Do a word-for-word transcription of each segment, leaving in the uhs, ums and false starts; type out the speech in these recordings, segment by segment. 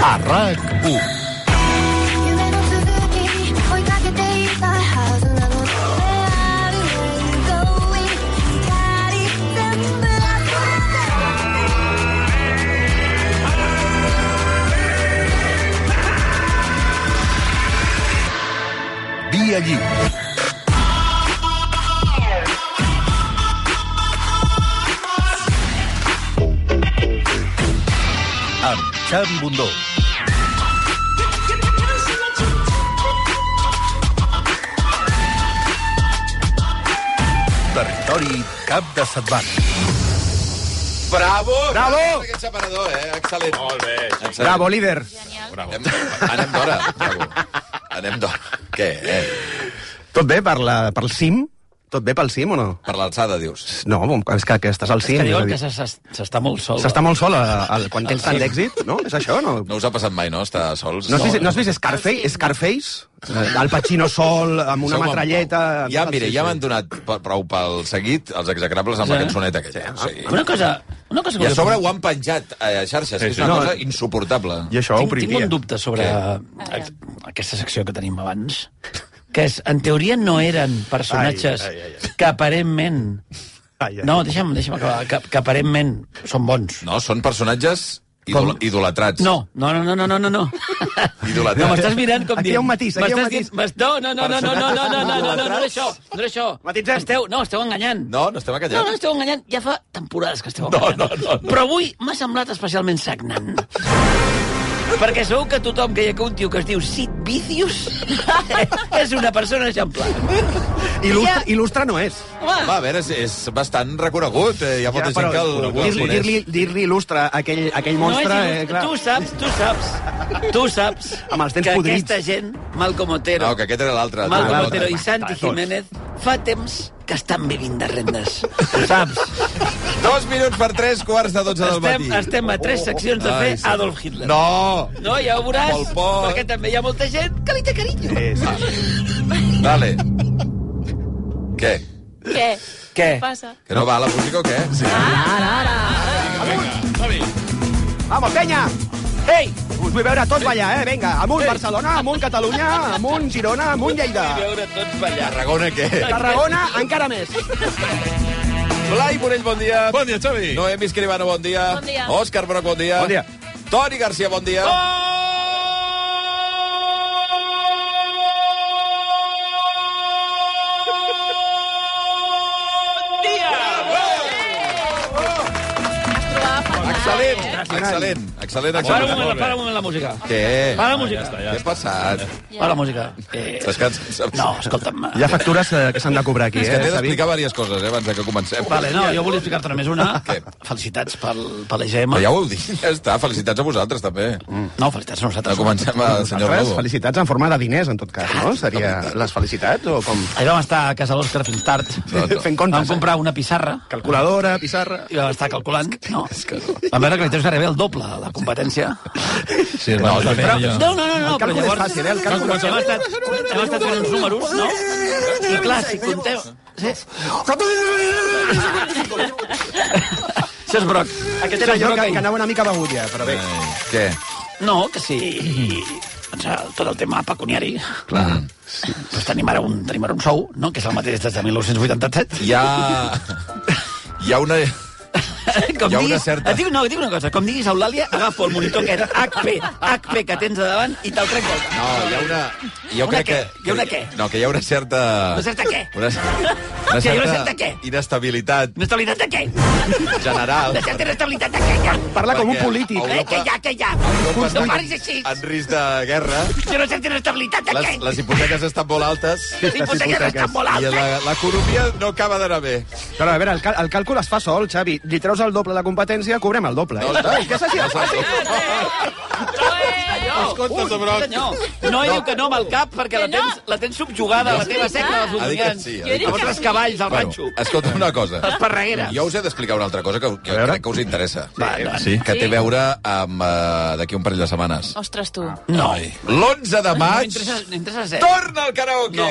A RAC u. Via lliure. Amb Xavi Bundó. Territori cap de setmana. Bravo! Bravo! Aquest separador, eh? Excel·lent. Molt bé. Excel·lent. Bravo, líder. Bravo. Anem, anem d'hora. Bravo. Anem d'hora. Què, eh? Tot bé per la, pel cim? Tot bé pel cim o no? Per l'alçada, dius? No, és que, que estàs al És cim. que diuen és a que dir, s'es- s'està molt sol. s'està molt sol a, a, quan tens tant d'èxit, no? És això, no? No us ha passat mai, no? Estar sols? No has vist, no has vist Scarface? Scarface? Al Pacino sol, amb una Som- metralleta... Ja, mira, ja m'han donat p- prou pel seguit els execrables amb la Sí. cançoneta aquella. O sigui, Una cosa... Una cosa que I a volia sobre fer- ho han penjat a xarxes, que és una No, cosa insuportable. I això ho tinc, tinc opriria. un dubte sobre a- aquesta secció que tenim abans, que és, en teoria no eren personatges Ai, ai, ai, ai. que aparentment... Ai, ai. No, deixa'm, deixa'm acabar. Que, que aparentment són bons. No, són personatges idol idolatrats. No, no, no, no, no, no, no. Idolatrats. No, m'estàs mirant com Aquí hi ha un matís, aquí hi ha un m'estàs matís. dient- m'es- No, no, no, no, no, no, no, no, no, no, no, no era això, no era això. Matitzem. Esteu, no, esteu enganyant. No, no estem No, no, acallats. esteu enganyant. Ja fa temporades que esteu No, enganyant. no, no, no. Però avui m'ha semblat especialment sagnant. Perquè segur que tothom que hi ha un tio que es diu Sid Vicious és una persona exemplar. Il·lustre, il·lustre no és. Va, a veure, és, és bastant reconegut. Eh? Hi ha molta Ja, gent però que el, el dir-li coneix. dir-li dir-li il·lustre a aquell, aquell monstre... no és eh, il·lustre. clar. Tu saps, tu saps, tu saps Amb els dents que podrits. aquesta gent, Malcom Otero, No, que aquest era l'altre. Malcom l'altre. Otero i Santi Jiménez, fa temps que estan vivint de rendes. Ho saps? Dos minuts per tres, quarts de dotze del Estem, matí. estem a tres seccions de fer Ai, sí. Adolf Hitler. No! No, ja ho veuràs, Pol Pot. perquè també hi ha molta gent que li té carinyo. Sí, sí. Dale. Què? Què? Què? Passa? Que no va la música o què? Sí. Vamos, penya! Ei! Us vull veure tots ballar, eh? Vinga, amunt Barcelona, amunt Catalunya, amunt Girona, amunt Lleida. Vull veure tots ballar. Tarragona, què? Tarragona, encara més. Blai Morell, bon dia. Bon dia, Xavi. Noemi Escribano, bon dia. Bon dia. Òscar Broc, bon dia. Bon dia. Toni Garcia, bon dia. Excel·lent, excel·lent, excel·lent, Para un excel·lent. moment, para un moment la música. Què? Para la música. Què ha passat? Para la música. Eh, Estàs cansat? no, escolta'm. Hi ha factures eh, que s'han de cobrar aquí, És que eh, t'he Xavi? d'explicar diverses coses, eh, abans de que comencem. Vale, no, jo volia explicar-te només una. Què? Felicitats pel, per l'E G M. Però ja ho heu dit, ja està. Felicitats a vosaltres, també. No, felicitats a No nosaltres. comencem al senyor Altres Lobo. felicitats en forma de diners, en tot cas, no? Seria les felicitats o com? Ahir vam estar a casa l'Òscar fins tard. No, no. Fent Vam comptes. comprar una pissarra Calculadora, pissarra... i vam estar calculant. No. Vam veure que li tens gairebé el doble, la competència. Sí, no, no, però... No, no, no, no, El però càlcul és llavors... fàcil, eh? El càlcul és Hem estat, hem estat fent uns números, no? I clar, si conteu... Sí? Això és broc. Aquest era Això és jo broc que, ahir. que anava una mica begut ja, però bé. Què? No, que sí. Doncs, eh, tot el tema pecuniari. Clar. Doncs tenim ara un, tenim ara un sou, no? Que és el mateix des de dinou vuitanta-set. Hi ha... Hi ha una... Com Hi ha una diguis, certa- et dic, no, et dic una cosa. Com diguis Eulàlia, agafo el monitor aquest H P, H P que tens a davant i te'l trec volta. No, hi ha una... Jo Una crec què? que... Hi ha una què? No, que hi ha una certa... Una certa què? Una, una Que hi ha una certa què? inestabilitat Inestabilitat de què? general. Una certa inestabilitat de què hi ha? Parla com un Perquè polític. Europa- Eh, què hi ha, què hi ha? Europa No està paris així. en risc de guerra. Hi ha una certa inestabilitat de Les, què? les hipoteques estan molt altes Les hipoteques estan molt i altes. la- l'economia no acaba d'anar bé. Però, a veure, el, cal- el càlcul es fa sol, Xavi. Li treus el doble de competència, cobrem el doble. No, Ja està. no. És que és així de fàcil. Escolta, Sobrot. Senyor, no diu que no amb el cap perquè la tens, la tens subjugada, la teva secla dels Ha dit que ultimants. sí, ha Jo he dit dit Llavors que les sí. cavalls al ranxo. Bueno, escolta una cosa. Esparreguera. Jo us he d'explicar una altra cosa que, que veure. crec que us interessa. Va, endavant. Sí. Que té a veure amb uh, d'aquí un parell de setmanes. Ostres, tu. No. L'onze de maig M'interessa m'interessa zero. torna al karaoke!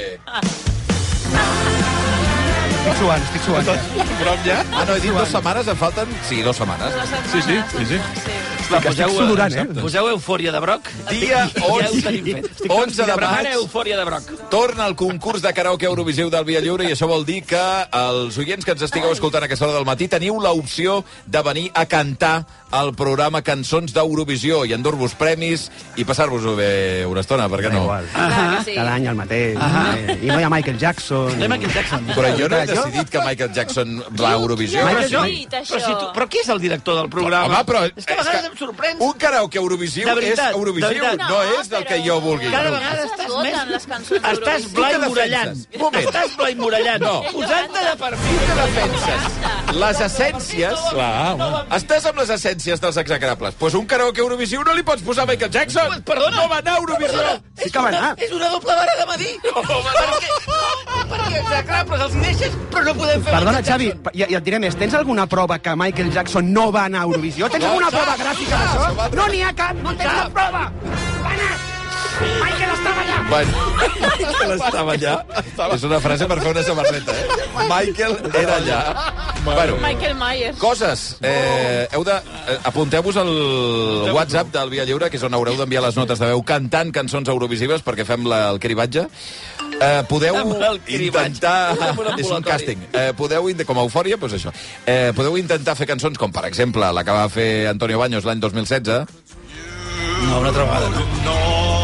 Estic suant, estic suant. Prop ja? Ah, no, he dit dues setmanes, em falten... Sí, dues setmanes. La setmana, Sí, sí, sí, sí. sí. Estic, estic sudorant, eh? Poseu Eufòria de Broc. Dia I ja ho tenim fet. onze de Prepara maig. Eufòria de Broc. Torna el concurs de karaoke Eurovisiu del Via Lliure i això vol dir que els oients que ens estigueu escoltant a aquesta hora del matí teniu l'opció de venir a cantar al programa Cançons d'Eurovisió i endur-vos premis i passar-vos-ho bé una estona, per què no? Igual. Clar que sí. Cada any el mateix. Eh, I no hi ha Michael Jackson. Anem a Michael Jackson. Però jo no he Jo- decidit que Michael Jackson va a Eurovisió. Jo Michael he Jackson. dit Però, si això. tu, però qui és el director del programa? Home, però... És que a vegades em sorprens. Un karaoke Eurovisiu De veritat, és Eurovisiu, de veritat. no és del que jo vulgui. Cada No vegada es estàs voten més... les cançons Estàs d'Eurovisió. Blai Tu què Morellant. defenses? Un moment. Estàs Blai Morellant. No. Posant-te de perfil. Què defenses? Les essències... Clar, Estàs amb les essències dels execrables. Doncs pues un karaoke Eurovisiu no li pots posar Michael Jackson. Pues, perdona. No va anar a Eurovisió. Sí que va anar. És una doble vara de medir. Perquè, perquè execrables els hi deixes, però no podem fer... Perdona, Michael Xavi, Jackson. i, i et diré més. Tens alguna prova que Michael Jackson no va anar a Eurovisió? Tens No, alguna clar, prova gràfica d'això? clar, No n'hi ha cap, no tens cap prova! Va anar! Michael estava allà! Bueno, Michael estava allà. És una frase per fer una samarreta, eh? Michael era allà. Bueno, Michael Myers. coses. Eh, heu de... Eh, apunteu-vos al WhatsApp del Via Lliure, que és on haureu d'enviar les notes de veu cantant cançons eurovisives perquè fem la, el cribatge. Eh, podeu Amb el cribatge. intentar... Amb un És un ambulatori. càsting. Eh, podeu, int- com a eufòria, doncs això. Eh, podeu intentar fer cançons com, per exemple, la que va fer Antonio Baños l'any dos mil setze. No, una altra vegada, no.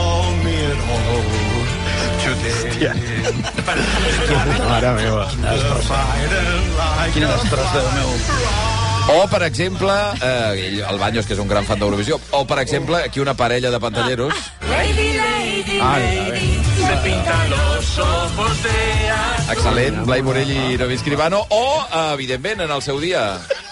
Mare meva. Quina destrossa, Déu meu. O, per exemple, eh, ell, el Baños, que és un gran fan d'Eurovisió, o, per exemple, aquí una parella de pantalleros. Excel·lent, Blai Morell i Novi Escribano. O, eh, evidentment, en el seu dia...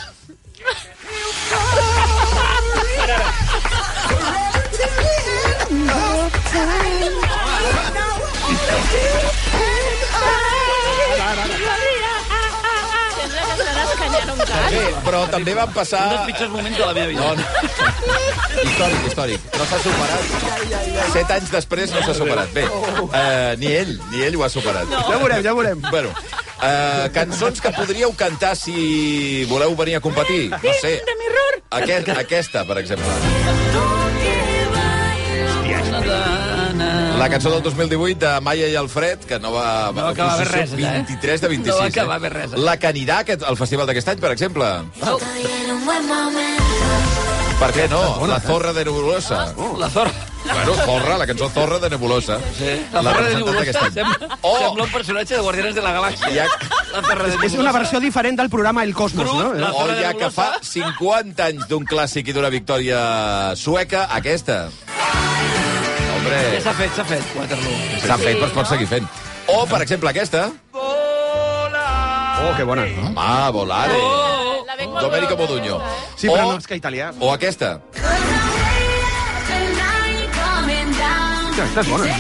Sembla que estan escanyant un gat. Bé, però també van passar... Un dels pitjors moments de la meva vida. No, no. Històric, històric. No s'ha superat. Set anys després no s'ha superat. Bé, eh, ni ell, ni ell ho ha superat. No. Ja veurem, ja veurem. Bueno, eh, cançons que podríeu cantar si voleu venir a competir. No sé. Aquest, aquesta, per exemple. La cançó del dos mil divuit de Maia i Alfred, que no va... No va acabar bé posició res, allà, eh? vint-i-tres de vint-i-sis. No va acabar eh? bé res. La que anirà aquest, al festival d'aquest any, per exemple. Per què no? La Zorra de Nebulosa. La Zorra. Bueno, Zorra, la cançó Zorra de Nebulosa. Sí. La Zorra de representant d'aquest Nebulosa any. sembla, Oh! sembla un personatge de Guardianes de la Galàxia. Ja, La Zorra de Nebulosa. És una versió diferent del programa El Cosmos, Cruz, no? la- o ja que fa cinquanta anys d'un clàssic i d'una victòria sueca, aquesta. Hombre, Ja s'ha fet, s'ha fet, Waterloo. s'ha fet, però es pot seguir fent. O, per exemple, aquesta. Oh, que bona. Ah, Volare. La vengo a Domenico veure, Modugno. Sí, però O- no, és que italià. O aquesta. Aquesta és bona.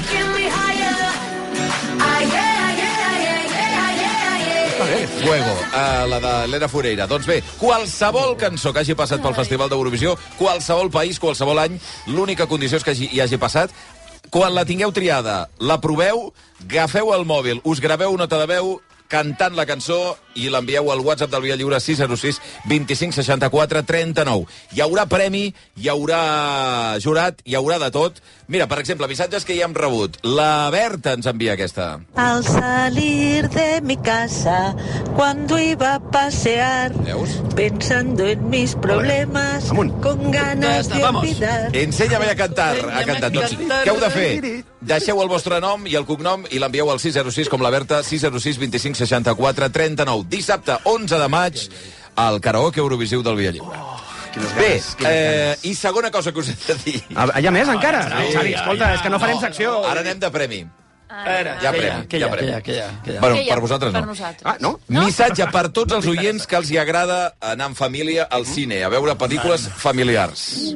Fuego, uh, la de l'Era Fureira. Doncs bé, qualsevol cançó que hagi passat pel Festival d'Eurovisió, qualsevol país, qualsevol any, l'única condició és que hagi, hi hagi passat. Quan la tingueu triada, la proveu, agafeu el mòbil, us graveu nota de veu cantant la cançó i l'envieu al WhatsApp del Via Lliure sis zero sis vint cinc seixanta quatre trenta nou. Hi haurà premi, hi haurà jurat, hi haurà de tot. Mira, per exemple, missatges que ja hem rebut. La Berta ens envia aquesta. Al salir de mi casa, cuando iba a pasear, Veus? pensando en mis problemas, Amunt. con ganas de Vamos. olvidar. Enséñame a cantar, a Enséñame cantar. a Doncs, cantar. què heu de fer? Deixeu el vostre nom i el cognom i l'envieu al sis zero sis, com la Berta, sis zero sis vint cinc seixanta quatre trenta nou. Dissabte, onze de maig, al karaoke Eurovisiu del Via Lliure. Bé, eh, i segona cosa que us he de dir. Ah, hi ha més, encara? Sí, Xavi, escolta, és que no farem secció. Ara anem de premi. Ara, Ja què hi premi, ha, què hi ja ha, premi. què hi ha, què hi ha, què hi ha? Bueno, Què hi ha? per vosaltres no. Per nosaltres. Ah, no? Missatge per tots els oients que els hi agrada anar en família al cine, a veure pel·lícules familiars.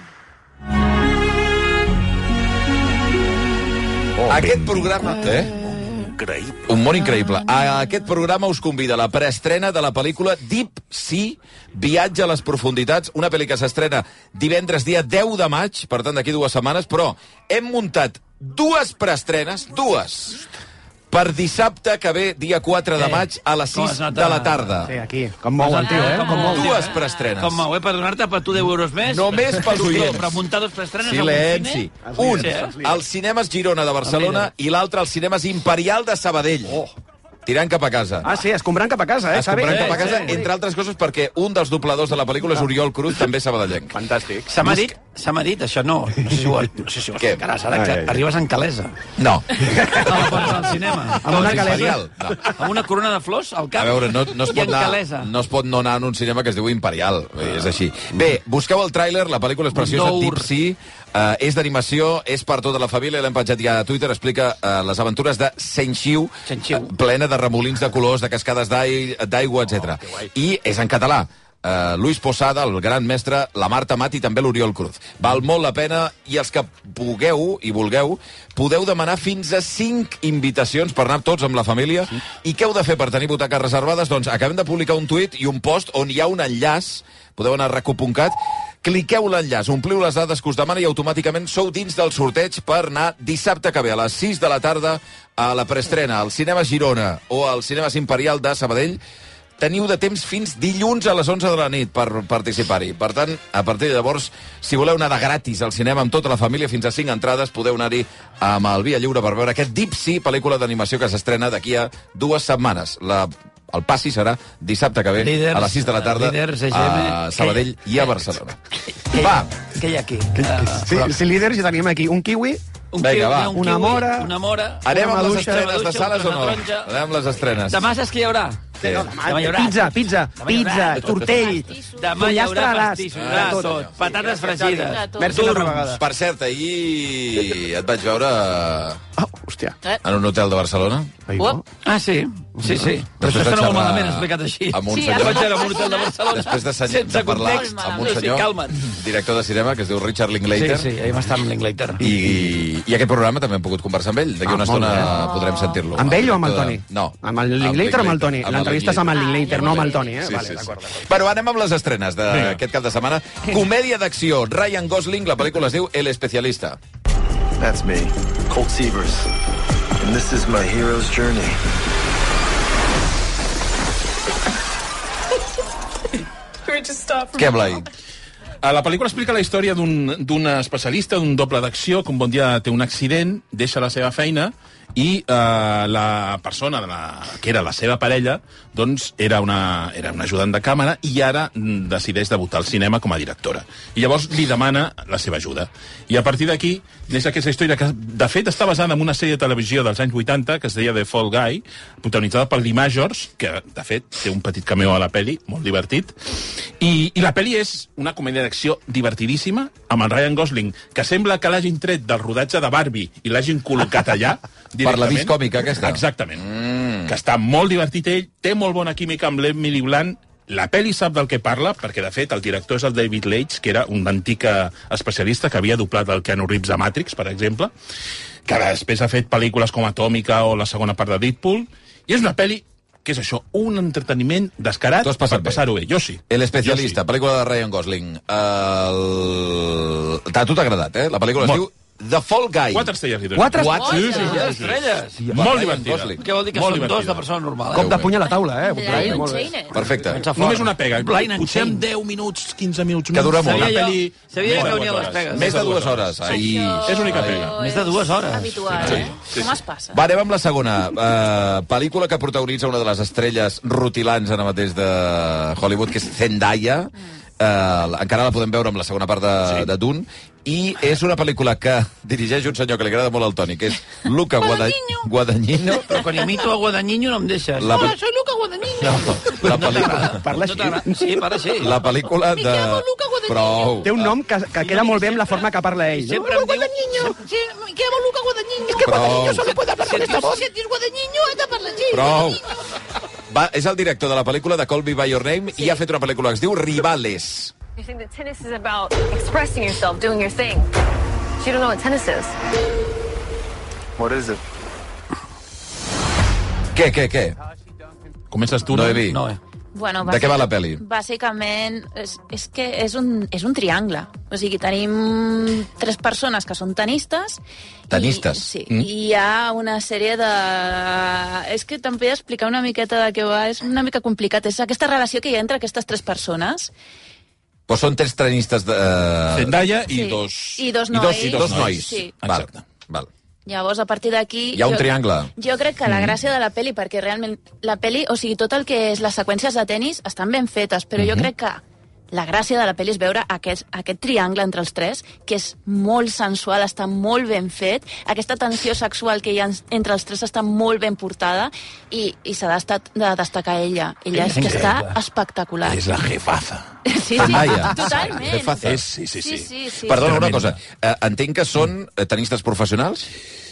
Aquest programa... Eh? Un món increïble. A aquest programa us convida a la preestrena de la pel·lícula Deep Sea, Viatge a les profunditats, una pel·li que s'estrena divendres dia deu de maig, per tant d'aquí dues setmanes, però hem muntat dues preestrenes, dues, per dissabte que ve, dia quatre de Eh, maig, a les com sis es nota? de la tarda. Sí, aquí. Com mou el tio, eh? Com Com mou. mou. Dues preestrenes. Com mau, eh? Per donar-te per tu deu euros més. Només pels oients. Però muntar dos preestrenes Silenci. a un Un, cine. Sí, eh? als cinemes Girona de Barcelona i l'altre als cinemes Imperial de Sabadell. Oh. Tirant cap a casa. Ah, sí, escombrant cap a casa, eh? Es compraran Xavi? cap a casa, sí. entre altres coses, perquè un dels dobladors de la pel·lícula és Oriol Cruz, també sabadellenc. Fantàstic. Se m'ha dit, se m'ha dit, això no. No sé si ho, no sé si ho Què? explicaràs ara, que Ai, ai. arribes en calesa. No. A la porta del cinema. Amb una Doncs calesa. Imperial. No. Amb una corona de flors al cap. A veure, no, no, es I pot en anar, calesa. no es pot no anar en un cinema que es diu Imperial. És així. Bé, busqueu el tràiler, la pel·lícula és preciosa, Dour. Deep Sea, uh, és d'animació, és per tota la família, l'hem penjat ja a Twitter, explica uh, les aventures de Senxiu, Senxiu. uh, plena de remolins de colors, de cascades d'ai- d'aigua, etcètera. I és en català. Uh, Luis Posada, el gran mestre, la Marta Mat i també l'Oriol Cruz. Val molt la pena i els que pugueu i vulgueu podeu demanar fins a cinc invitacions per anar tots amb la família. Sí. I què heu de fer per tenir butaques reservades? Doncs acabem de publicar un tuit i un post on hi ha un enllaç, podeu anar a rac u punt cat, cliqueu l'enllaç, ompliu les dades que us demana i automàticament sou dins del sorteig per anar dissabte que ve a les sis de la tarda a la preestrena al Cinema Girona o al Cinemes Imperial de Sabadell. Teniu de temps fins dilluns a les onze de la nit per participar-hi. Per tant, a partir de llavors, si voleu anar de gratis al cinema amb tota la família, fins a cinc entrades, podeu anar-hi amb el Via Lliure per veure aquest Deep Sea, pel·lícula d'animació que s'estrena d'aquí a dues setmanes. La, el passi serà dissabte que ve Líders, a les sis de la tarda líders, E G M, a Sabadell que- i a Barcelona. Què, Va. Què hi ha aquí? Sí, sí, líders, i tenim aquí un kiwi, Un Vinga, kiwi, va. un Una kiwi, mora. Una mora. Anem Una amb les maduixa, estrenes de maduixa, sales o una no? taronja. Anem amb les estrenes. Demà saps què hi haurà? Sí, no, Demà hi haurà. pizza, pizza, Demà hi haurà. pizza, tortell, Demà hi haurà pollastre a l'as. pastissos, Ah, tot, tot. patates fregides. Merci una altra vegada. Per cert, ahir et vaig veure Oh, hòstia. en un hotel de Barcelona. Ai, Uop. no. Ah, sí? Sí, sí. Però Després això de sona molt xerrar malament explicat així. amb un Sí, senyor- Vaig anar a un hotel de Barcelona. Després de, senyor, sense de parlar context. amb un No, sí, senyor, calma't. director de cinema, que es diu Richard Sí, Linklater, sí, ahir va estar amb l'Inglaterra. i, i aquest programa també hem pogut conversar amb ell. D'aquí Ah, una molt estona bé. podrem sentir-lo. Amb ell o amb el director Toni? de- No. Amb el Linklater o amb el Toni? Amb L'entrevista és amb el Ah, Linklater, no amb el Toni, eh? Sí, Vale, sí, sí. d'acord. Bueno, anem amb les estrenes d'aquest cap de setmana. Comèdia d'acció. Ryan Gosling, la pel·lícula es diu El Especialista. That's me, Colt Sievers. And this is my hero's journey. Què, Blai? A la pel·lícula explica la història d'un d'un especialista, d'un doble d'acció, que un bon dia té un accident, deixa la seva feina i eh, la persona de la, que era la seva parella doncs era una, era una ajudant de càmera i ara mm, decideix debutar al cinema com a directora. I llavors li demana la seva ajuda. I a partir d'aquí neix aquesta història que, de fet, està basada en una sèrie de televisió dels anys vuitanta que es deia The Fall Guy, protagonitzada per Lee Majors, que, de fet, té un petit cameo a la peli, molt divertit. I, i la peli és una comèdia d'acció divertidíssima, amb el Ryan Gosling, que sembla que l'hagin tret del rodatge de Barbie i l'hagin col·locat allà, Per la vis còmica, aquesta. Exactament. Mm. Que està molt divertit ell, té molt bona química amb l'Emily Blunt, la peli sap del que parla, perquè, de fet, el director és el David Leitch, que era un antic eh, especialista que havia doblat el Keanu Reeves a Matrix, per exemple, que després ha fet pel·lícules com Atòmica o la segona part de Deadpool, i és una peli que és això, un entreteniment descarat Tu has passat per bé. passar-ho bé. Jo sí. El Especialista, Jo pel·lícula de Ryan Gosling. El... A tu t'ha agradat, eh? La pel·lícula es Molt. diu The Fall Guy. sí. Quatre estrelles. li dono. Quatre Quatre Sí, estrelles. sí, estrelles. Molt Ryan divertida. Gosling. Què vol dir que Molt són dos divertida. de persona normal? Cop Eh? de puny a la taula, eh? Blai, Lion molt bé. Chainer. Perfecte. Pensa fort. Només una pega. Blind and Potser en Chain. deu minuts, quinze minuts. Que dura molt. Una Sabia jo- peli... sabia més que de venien dues les hores. pegues. Més de dues hores. Ai. És l'única pega. Més de dues hores. Habitual, Sí, eh? sí, Com es passa? Va, anem amb la segona. Uh, pel·lícula que protagonitza una de les estrelles rutilants ara mateix de Hollywood, que és Zendaya. Uh, encara la podem veure amb la segona part de, sí. de Dune. I és una pel·lícula que dirigeix un senyor que li agrada molt al Toni, que és Luca Guadagnino. Guadagnino. Però quan imito a Guadagnino no em deixes. La- Hola, soy Luca Guadagnino. No, la pel·lícula... Parla No així. t'agrada? Sí, parla així. La pel·lícula de... Luca Guadagnino. Prou. Té un nom que, que queda molt bé amb la forma que parla ell. No? Sempre em diu... Sí, me llamo Luca Guadagnino. Es que Guadagnino solo puede hablar con esta voz. Si et dius Guadagnino, has de parlar així. Prou. Va, és el director de la pel·lícula de Call Me By Your Name sí. i ha fet una pel·lícula que es diu Rivales. You think that tennis is about expressing yourself, doing your thing. But you don't know what tennis is. What is it? Què, què, què? Comences tu, Noemí. No, eh. Bueno, De què va la pel·li? Bàsicament, és, és que és un, és un triangle. O sigui, tenim tres persones que són tenistes. Tenistes? I, sí, mm. i hi ha una sèrie de... És que també explicar una miqueta de què va és una mica complicat. És aquesta relació que hi ha entre aquestes tres persones. Però són tres tenistes de... Zendaya i Sí. dos... I dos I dos, nois. i dos nois. Sí. Val, Exacte. val. Llavors, a partir d'aquí... Hi ha un jo, triangle. Jo crec que la gràcia de la pel·li, perquè realment la pel·li, o sigui, tot el que és les seqüències de tennis estan ben fetes, però jo crec que la gràcia de la pel·li és veure aquest, aquest triangle entre els tres, que és molt sensual, està molt ben fet, aquesta tensió sexual que hi ha entre els tres està molt ben portada, i, i s'ha de destacar ella. Ella és que està espectacular. És la jefaza. Sí, sí, Zendaya. totalment. Jefaza. És, sí, sí, sí. Sí, sí, sí. Perdona, una Tremenda. cosa. Eh, entenc que són eh, tenistes professionals?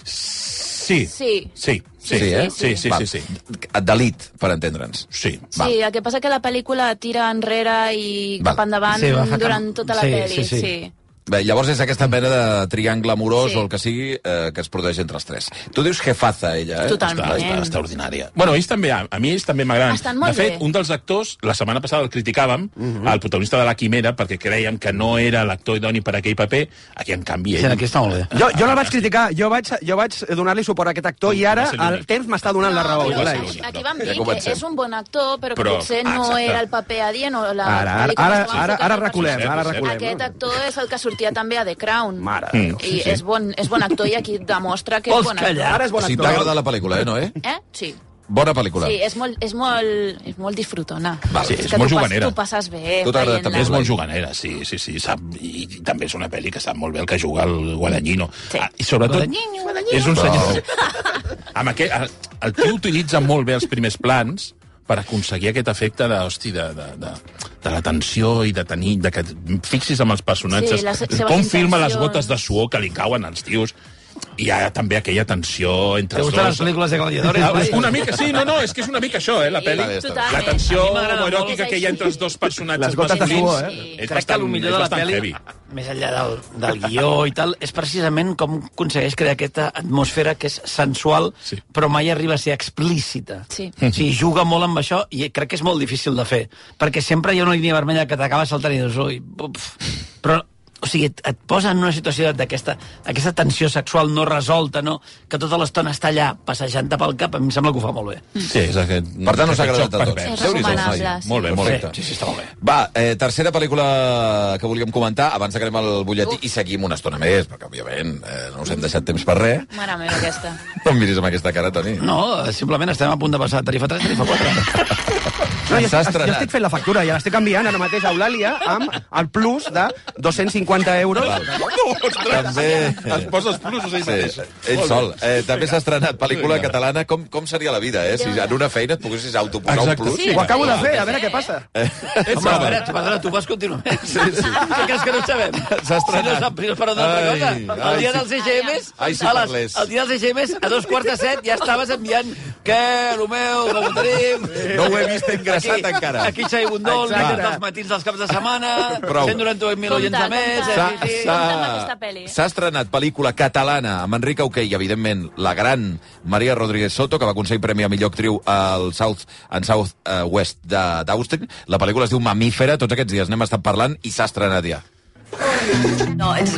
Sí. Sí. Sí, sí, Sí, eh? sí, sí, Val. sí, sí. D'elit, per entendre'ns. Sí. Val. Sí, el que passa que la pel·lícula tira enrere i Val. cap endavant Sí, va, fa durant que- tota la sí, pel·li. sí, sí. sí. Bé, llavors és aquesta mena de triangle amorós Sí. o el que sigui eh, que es produeix entre els tres. Tu dius jefaza, ella, eh? Totalment. Està, està extraordinària. Bueno, ells també, a, a mi ells també m'agraden. Estan molt de fet, bé. un dels actors, la setmana passada el criticàvem, uh -huh. el protagonista de La Quimera, perquè creiem que no era l'actor idoni per aquell paper. Aquí, en canvi, Sí, ell... aquí està molt bé. Jo, jo no el vaig criticar, jo vaig, jo vaig donar-li suport a aquest actor i ara Va ser l'únic. el temps m'està donant la raó. No, però Blai. aquí, aquí vam Ja dir que comencem. és un bon actor, però que Però- potser no exacte. era el paper adient o la Ara, ara, pel·lícula ara, que van ara, focar ara el reculem, personatge. ara reculem. Aquest actor és el que sortia també a The Crown. Mare. Mm. I Sí, sí. és bon, és bon actor i aquí demostra que Vols és bon actor. callar? Ara és bon O sigui, t'ha actor. agradat la pel·lícula, eh, Noé? Eh? Sí. Bona pel·lícula. Sí, és molt, és molt, és molt disfrutona. Val. Sí, és que molt tu pas- juganera. Tu passes bé. Tu t'agrada veient-la. també, És molt juganera, sí, sí, sí. Sap, i, I també és una pel·li que sap molt bé el que juga el Guadagnino. Sí. Ah, I sobretot, Guadagnino, és un senyor... Amb aquest, el, el tio utilitza molt bé els primers plans per aconseguir aquest efecte de, hosti, de, de, de, de la tensió i de tenir, de que et fixis amb els personatges, Sí, les seves com filma les intencions. gotes de suor que li cauen als tios. I hi ha també aquella tensió entre ¿Te els gustan dos. las películas de gladiadores? Ah, Blai? una mica, sí, no, no, és que és una mica això, eh, la pel·li. Està bé, està bé. La Totalment. tensió A mi m'agrada molt. eròtica que hi ha entre els dos personatges Les gotes de masculins suor, eh? és Crec que bastant, el millor és de la bastant pel·li, heavy. més enllà del, del guió i tal, és precisament com aconsegueix crear aquesta atmosfera que és sensual, Sí. però mai arriba a ser explícita. Sí. O sigui, juga molt amb això i crec que és molt difícil de fer, perquè sempre hi ha una línia vermella que t'acaba saltant i dius, ui, uf. Però o sigui, et, et posa en una situació d'aquesta aquesta tensió sexual no resolta, no? Que tota l'estona està allà passejant-te pel cap, a mi em sembla que ho fa molt bé. Sí, és aquest... Per tant, us ha agradat a aquest joc tots. pervers. És Déu-n'hi-do, recomanable, noi. sí. Molt bé, molt bé. Perfecte. Sí, sí, està molt bé. Va, eh, tercera pel·lícula que volíem comentar, abans de que anem al butlletí, i seguim una estona més, perquè, òbviament, eh, no us hem deixat temps per res. Mare meva, aquesta. No em miris amb aquesta cara, Toni. No, simplement estem a punt de passar tarifa tres, tarifa quatre. No, jo, S'ha jo estrenat. estic fent la factura, ja l'estic enviant ara mateix a Eulàlia amb el plus de dos-cents cinquanta euros. També... Es posa els plusos ell mateix. Sí, ell sol. Eh, també s'ha estrenat pel·lícula catalana. Com, com seria la vida, eh? Si en una feina et poguessis autoposar Exacte. un plus. Sí. Ho acabo de fer, a veure què passa. Home, a veure, perdona, tu vas contínuament. Sí, sí. Què creus que no ho sabem? S'ha estrenat. Si no sap, si no es parla d'altra Ai, cosa. ai, El dia si- dels E G Ms, ai, si a les, parlés. el dia dels E G Ms, a dos quarts de set, ja estaves enviant què, el meu, com ho tenim... No ho he vist engraçat Aquí- encara. Aquí Xavi Bundol, Exacte. líder dels matins dels caps de setmana, Prou. cent noranta-vuit mil oients de més... Compte, eh, S'ha- sí, sí. s'ha- Compte amb aquesta pel·li. S'ha estrenat pel·lícula catalana amb Enric Auqué i, evidentment, la gran Maria Rodríguez Soto, que va aconseguir premi a millor actriu al South and South uh, West de- d'Austin. La pel·lícula es diu Mamífera, tots aquests dies n'hem estat parlant i s'ha estrenat ja. No, ets...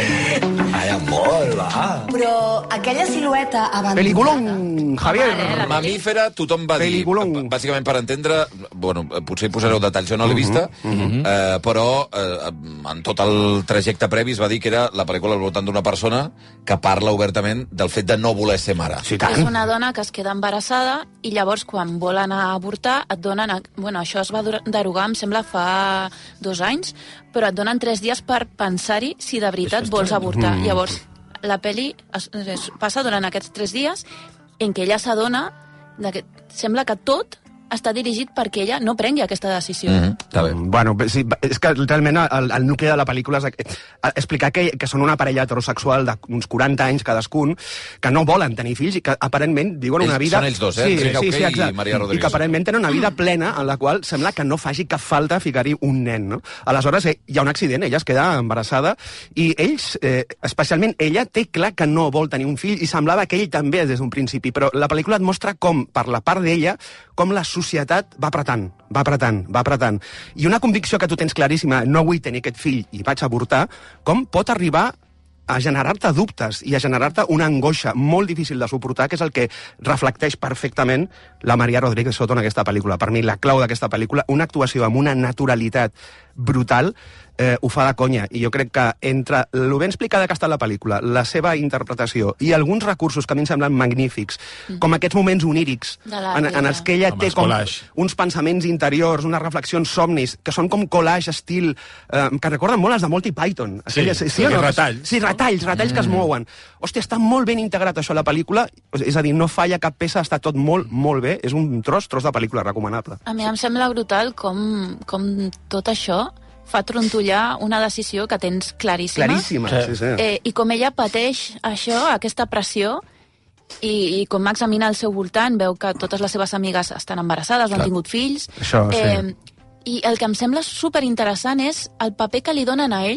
Ai, amor, va. Però aquella silueta abandonada... Peliculón, Javier. Mamífera, tothom va dir, Peliculón. b- bàsicament per entendre, bueno, potser hi posareu detalls, jo no l'he vista, eh, però eh, en tot el trajecte previ es va dir que era la pel·lícula al voltant d'una persona que parla obertament del fet de no voler ser mare. Sí, És tant. una dona que es queda embarassada i llavors quan vol anar a avortar et donen... a- Bueno, això es va dur- derogar, em sembla, fa dos anys, però et donen tres dies per pensar-hi si de veritat vols avortar. Llavors, la pel·li es, es passa durant aquests tres dies en què ella s'adona de que sembla que tot està dirigit perquè ella no prengui aquesta decisió. Mm -hmm. Està bé. Bueno, sí, és que realment el, el nucli de la pel·lícula és eh, explicar que, que són una parella heterosexual d'uns quaranta anys cadascun, que no volen tenir fills i que aparentment viuen una Ells- vida... són ells dos, eh? Sí, Enric sí, Auqué sí, i exacte. Maria Rodríguez. I que aparentment tenen una vida plena en la qual sembla que no faci cap falta ficar-hi un nen, no? Aleshores eh, hi ha un accident, ella es queda embarassada i ells, eh, especialment ella, té clar que no vol tenir un fill i semblava que ell també des d'un principi, però la pel·lícula et mostra com, per la part d'ella, com la societat va apretant, va apretant, va apretant. I una convicció que tu tens claríssima, no vull tenir aquest fill i vaig avortar, com pot arribar a generar-te dubtes i a generar-te una angoixa molt difícil de suportar, que és el que reflecteix perfectament la Maria Rodríguez Soto en aquesta pel·lícula. Per mi, la clau d'aquesta pel·lícula, una actuació amb una naturalitat brutal, eh, ho fa de conya. I jo crec que entre el ben explicada que està la pel·lícula, la seva interpretació i alguns recursos que a mi em semblen magnífics, mm. com aquests moments onírics, en, en els que ella Home, té com collage. uns pensaments interiors, unes reflexions, somnis, que són com collage estil, eh, que recorden molt els de Monty Python. Sí, Aquelles, sí, o no? retalls. Sí, retalls, retalls mm. que es mouen. Hòstia, està molt ben integrat això a la pel·lícula, és a dir, no falla cap peça, està tot molt, molt bé, és un tros, tros de pel·lícula recomanable. A mi em sembla brutal com, com tot això fa trontollar una decisió que tens claríssima. Claríssima, sí, sí. Eh, I com ella pateix això, aquesta pressió, i, i com examina al seu voltant, veu que totes les seves amigues estan embarassades, Clar. han tingut fills. Això, sí. Eh, I el que em sembla superinteressant és el paper que li donen a ell,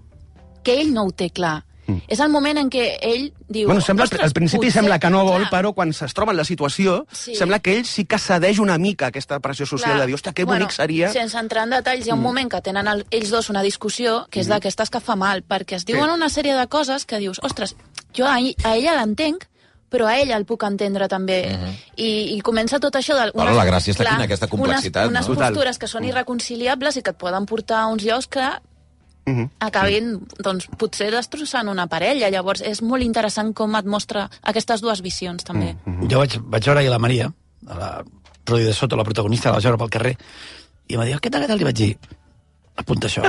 que ell no ho té clar. Mm. És el moment en què ell diu... Bueno, sembla, ostres, al principi potser, sembla que no vol, clar. però quan es troba en la situació, Sí. sembla que ell sí que cedeix una mica aquesta pressió social Clar. de dir, hòstia, que bueno, bonic seria... Sense entrar en detalls, hi ha un moment que tenen el, ells dos una discussió que és Mm. d'aquestes que fa mal, perquè es diuen una sèrie de coses que dius, ostres, jo a, a ella l'entenc, però a ella el puc entendre també. Mhm. I, I comença tot això de... Bueno, la gràcia està aquí en aquesta complexitat, unes, no? unes postures que són irreconciliables i que et poden portar a uns llocs que Mhm. acabin, doncs, potser destrossant una parella. Llavors, és molt interessant com et mostra aquestes dues visions, també. Mm. Jo vaig, vaig veure ahir la Maria, a la Rodríguez Soto, la protagonista, la vaig veure pel carrer, i em va dir, què tal, què tal? Li vaig dir, apunta això,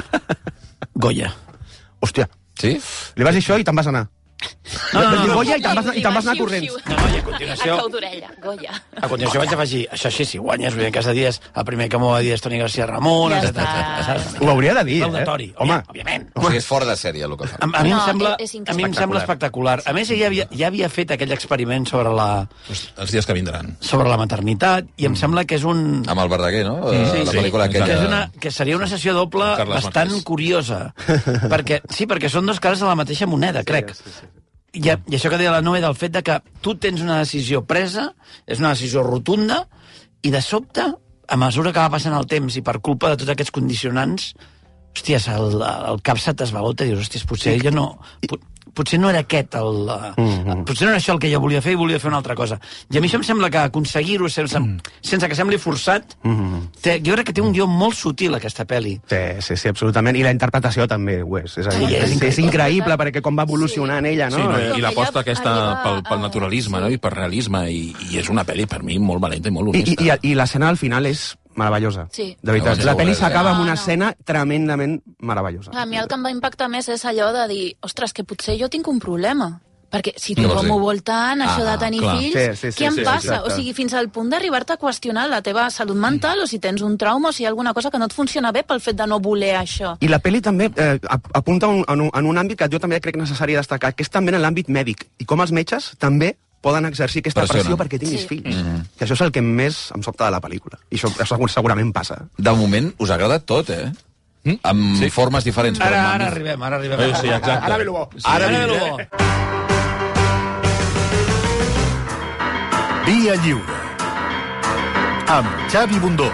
Goya. Hòstia, Sí? li vas dir això i te'n vas anar. No, no, no, no. Goya i te'n vas, i te'n vas anar Xiu, corrents. xiu. No, no, i a continuació... A cau d'orella, Goya. A continuació vaig afegir, això sí, si guanyes, vull dir, en cas de dies, el primer que m'ho va dir és Toni García Ramon... Ja etcètera, està. etcètera. Ho hauria de dir, eh? Laudatori, Home, òbviament. O sigui, és fora de sèrie, el que fa. A, a, mi em No, sembla, és- és a mi em sembla espectacular. A més, ja havia, ja havia fet aquell experiment sobre la, Els dies que vindran. sobre la maternitat i em sembla que és un... Amb el Verdaguer, no? Sí, Eh, la sí, pel·lícula exacte. Que, és aquella... una, que seria una sessió doble Carles bastant Marquès. curiosa. perquè, sí, perquè són dos cares de la mateixa moneda, crec. I, I això que deia la Noe del fet de que tu tens una decisió presa, és una decisió rotunda, i de sobte, a mesura que va passant el temps i per culpa de tots aquests condicionants, hòsties, el, el cap se t'esvalota i dius, hòsties, potser jo no... Pot, potser no era aquest el... Mm-hmm. Potser no era això el que jo volia fer i volia fer una altra cosa. I a mi això em sembla que aconseguir-ho sense, mm. sense que sembli forçat, Mm-hmm. té, jo crec que té un guió molt sutil, aquesta pel·li. Sí, sí, sí, absolutament. I la interpretació també ho és. És, a dir, Sí, és és, és increïble perquè com va evolucionant ella, no? Sí, no, Com i l'aposta ella aquesta arriba pel, pel a- naturalisme, no? I per realisme, i, i és una pel·li per mi molt valenta i molt I, honesta. i, i, i l'escena al final és meravellosa. Sí. De veritat. No, La pel·li no, s'acaba amb no, una no. escena tremendament meravellosa. A mi el que em va impactar més és allò de dir, ostres, que potser jo tinc un problema. Perquè si Què vols tothom dir? ho vol tant, això Ah, de tenir clar. fills, Sí, sí, sí, què em sí, passa? exacte. O sigui, fins al punt d'arribar-te a qüestionar la teva salut mental, o si tens un trauma, o si hi ha alguna cosa que no et funciona bé pel fet de no voler això. I la pel·li també eh, ap- apunta un, en, un, en un àmbit que jo també crec necessari destacar, que és també en l'àmbit mèdic. I com els metges també poden exercir aquesta Pressionen. pressió perquè tinguis Sí. fills. Mhm. Que això és el que més em sobta de la pel·lícula. I això, això segurament passa. De moment, us ha agradat tot, eh? Mm? Amb Sí. formes diferents. però Ara, amb ara àmbits- arribem, ara arribem. Eh, sí, exacte. Ara ve lo bo. Sí. Ara Ara ve ve lo lo bo. bo. Via Lliure amb Xavi Bundó.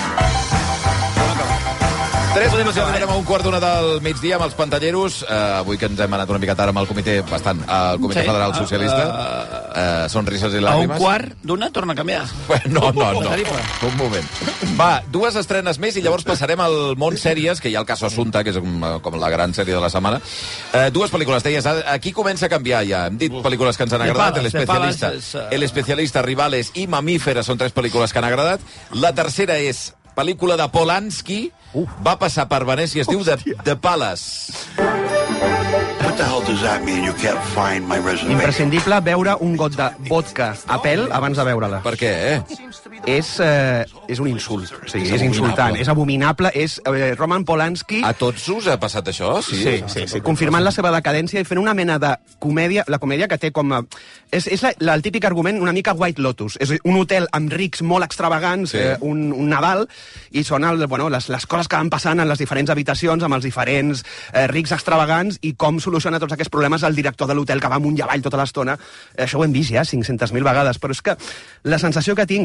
Tres minuts i arribarem a un quart d'una del migdia amb els pantalleros. Uh, avui que ens hem anat una mica tard amb el comitè, bastant, al Comitè Sí. Federal Socialista. Uh, sonrises i A un làgrimes. quart d'una torna a canviar. No, no, no. Tarifa. Un moment. Va, dues estrenes més i llavors passarem al món sèries, que hi ha el Caso Assunta, que és com, com la gran sèrie de la setmana. Uh, dues pel·lícules, deies, aquí comença a canviar ja. Hem dit pel·lícules que ens han De agradat. Pales, El de Pales Especialista, és, uh, El Especialista, Rivales i Mamífera són tres pel·lícules que han agradat. La tercera és pel·lícula de Polanski. Va passar per Venècia, es diu The, The Palace. What the hell does that mean? You can't find my reservation. Imprescindible veure un got de vodka a pèl abans de veure-la. Per què, eh? És, eh, és un insult. O sigui, és, és insultant, és abominable. És eh, Roman Polanski... A tots us ha passat això? Sí, Sí, sí, sí, confirmant la seva decadència i fent una mena de comèdia, la comèdia que té com a... És, és la, la, el típic argument una mica White Lotus. És un hotel amb rics molt extravagants, Sí. sí. eh, un, un Nadal, i són el, bueno, les, les coses que van passant en les diferents habitacions amb els diferents eh, rics extravagants i com soluciona tots aquests problemes el director de l'hotel que va amunt i avall tota l'estona. Això ho hem vist ja cinc-centes mil vegades, però és que la sensació que tinc, a part de que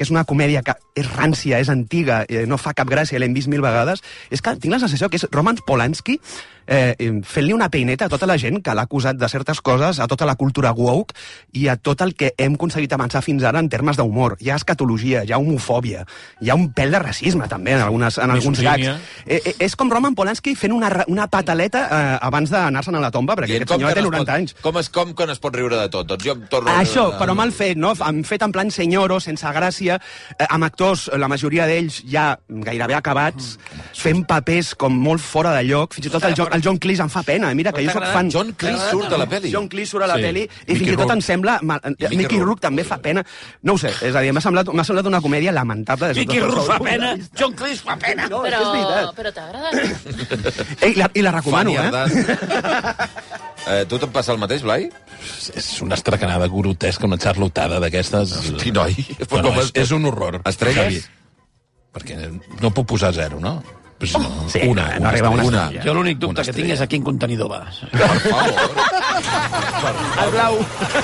que és una comèdia que és rància, és antiga, eh, no fa cap gràcia, l'hem vist mil vegades, és que tinc la sensació que és Roman Polanski eh, fent-li una peineta a tota la gent que l'ha acusat de certes coses, a tota la cultura woke i a tot el que hem aconseguit avançar fins ara en termes d'humor. Hi ha escatologia, hi ha homofòbia, hi ha un pèl de racisme també en, algunes, en alguns gags. Eh, eh, és com Roman Polanski fent una, una pataleta eh, abans d'anar-se'n a la tomba, perquè aquest senyor té noranta anys. Com es, com que no es pot riure de tot? Doncs jo em torno Això, a... però mal fet, no? Han fet en plan senyoro, sense gràcia, eh, amb actors, la majoria d'ells ja gairebé acabats, fent papers com molt fora de lloc, fins i tot el John, el John Cleese em fa pena, mira, que jo soc fan... John Cleese surt a la pel·li? John Cleese surt a la sí. pel·li, i fins i tot em sembla... Mickey Rourke també fa pena. No ho sé, és a dir, m'ha semblat, semblat una comèdia lamentable. Mickey Rourke fa pena, John Cleese fa pena. No, però, però t'agrada? I la, I la recomano, eh? eh? Tu te'n passa el mateix, Blai? És una estracanada grotesca, una xarlotada d'aquestes... Hosti, noi. Bueno, és, és un horror. Estrelles? Perquè no puc posar zero, no? Pues no, sí, una, no arriba una, una. Jo l'únic dubte que tinc és a quin contenidor va. Per favor. El blau.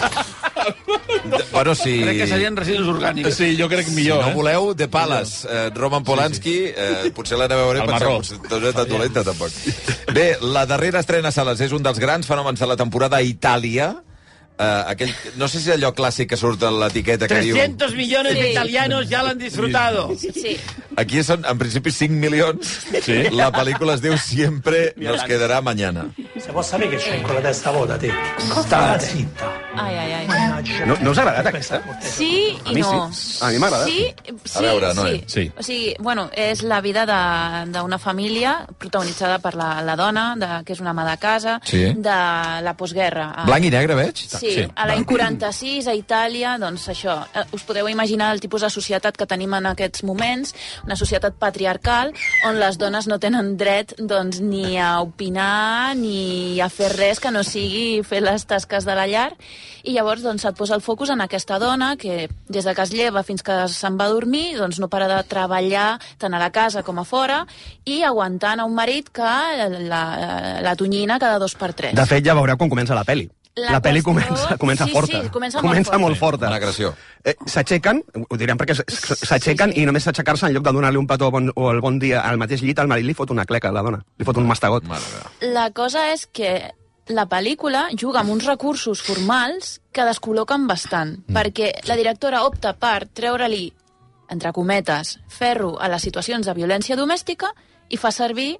Bueno, sí. Crec que serien residus orgànics. Sí, jo crec millor. Si no eh? voleu, de pales. Eh, Roman Polanski, sí, sí. Eh, potser l'aneu a veure i penseu, potser no és tan dolenta, tampoc. Bé, la darrera estrena a sales és un dels grans fenòmens de la temporada a Itàlia. Uh, aquell, no sé si allò clàssic que surt a l'etiqueta que diu... trescientos millones de italianos ya lo han disfrutado. Sí. Aquí són, en principi, cinc milions. Sí. La pel·lícula es diu Siempre nos quedará mañana. Se può sapere che c'è con la testa vuota, te. Sta zitta. Ai, ai, ai. No, no us ha agradat aquesta? Sí i mi no. Sí. A mi m'ha agradat. Sí, sí, a veure, no, sí. sí. O sigui, bueno, és la vida d'una família protagonitzada per la, la dona, de, que és una ama de casa, sí. de la postguerra. Blanc i negre, veig? Sí, sí. A l'any quaranta-sis, a Itàlia, doncs això, us podeu imaginar el tipus de societat que tenim en aquests moments, una societat patriarcal, on les dones no tenen dret doncs, ni a opinar, ni a fer res que no sigui fer les tasques de la llar, i llavors doncs, et posa el focus en aquesta dona que des de que es lleva fins que se'n va a dormir doncs, no para de treballar tant a la casa com a fora i aguantant a un marit que la, la tonyina cada dos per tres. De fet, ja veureu quan comença la pel·li. La, la pel·li qüestió... comença, comença sí, forta. Sí, comença, comença molt forta. Una agressió. Eh, s'aixequen, ho direm perquè s'aixequen sí, sí. i només s'aixecar-se en lloc de donar-li un petó bon, o el bon dia al mateix llit, al marit li fot una cleca a la dona, li fot un mastegot. La cosa és que la pel·lícula juga amb uns recursos formals que descol·loquen bastant, mm. perquè la directora opta per treure-li, entre cometes, ferro a les situacions de violència domèstica i fa servir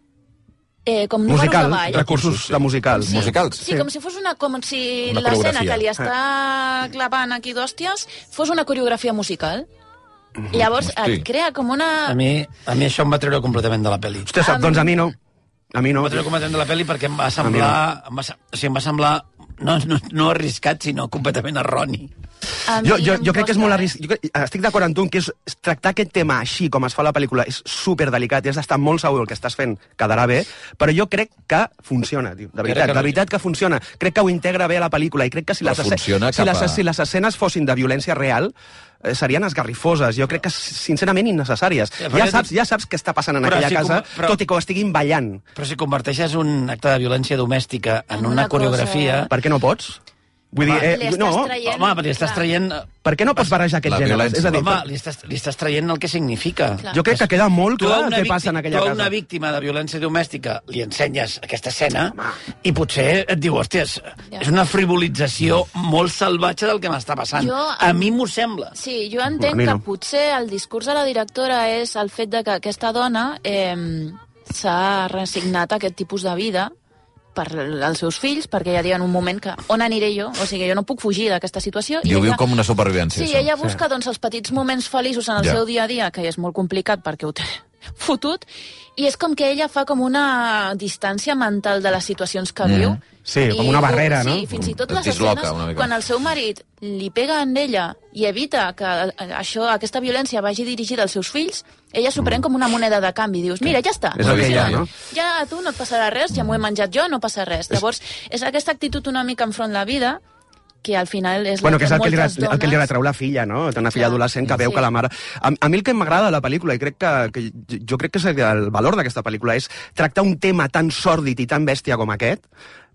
Eh, com musical, números de ball. recursos de musical. Sí, musicals. Sí, sí, com si fos una... Com si una l'escena que li està clavant aquí d'hòsties fos una coreografia musical. Mm-hmm. Llavors Hosti. et crea com una... A mi, a mi això em va treure completament de la pel·li. Hòstia, um... doncs a mi no. A mi no. Em va treure completament de la pel·li perquè em va semblar... No. Em va, o sigui, em va semblar no, no, no arriscat, sinó completament erroni. Jo, jo, jo crec que és molt arriscat. Estic d'acord amb tu que és, tractar aquest tema així com es fa la pel·lícula és superdelicat i has d'estar molt segur el que estàs fent quedarà bé, però jo crec que funciona, tio. De veritat, de veritat que funciona. Crec que ho integra bé a la pel·lícula i crec que si les, si les, si les escenes fossin de violència real eh, serien esgarrifoses. Jo crec que, sincerament, innecessàries. Ja, ja, saps, ja saps què està passant en però aquella si casa, però, tot i que ho estiguin ballant. Però si converteixes un acte de violència domèstica en, en una, una coreografia... Per què no pots? Vull dir, eh, no, traient, home, li estàs traient... Per què no pots barrejar aquests gèneres? És a dir, home, li estàs, li estàs traient el que significa. Clar. Jo crec que queda molt clar què víctima, passa en aquella casa. Tu a una víctima de violència domèstica li ensenyes aquesta escena i potser et diu, hòsties, ja. és una frivolització molt salvatge del que m'està passant. Jo, a mi m'ho sembla. Sí, jo entenc no, no. que potser el discurs de la directora és el fet de que aquesta dona eh, s'ha resignat a aquest tipus de vida per als seus fills, perquè ja diuen un moment que on aniré jo? O sigui, jo no puc fugir d'aquesta situació. I, I ho ella... viu com una supervivència. Sí, això. ella busca sí. doncs, els petits moments feliços en el ja. seu dia a dia, que és molt complicat perquè ho té fotut, i és com que ella fa com una distància mental de les situacions que mm. viu. Sí, I, com una barrera, sí, no? Sí, fins i tot es les escenes, quan el seu marit li pega en ella i evita que això, aquesta violència vagi dirigida als seus fills, ella s'ho pren com una moneda de canvi. Dius, mira, ja està. És el que hi ha, no? Ja a tu no et passarà res, ja m'ho he menjat jo, no passa res. Llavors, és aquesta actitud una mica enfront la vida que al final és bueno, la que, que és el que, li, dones... el que li retreu la filla, no? Té una filla adolescent que veu sí. que la mare... A, a mi el que m'agrada de la pel·lícula, i crec que, que jo crec que és el valor d'aquesta pel·lícula, és tractar un tema tan sòrdid i tan bèstia com aquest,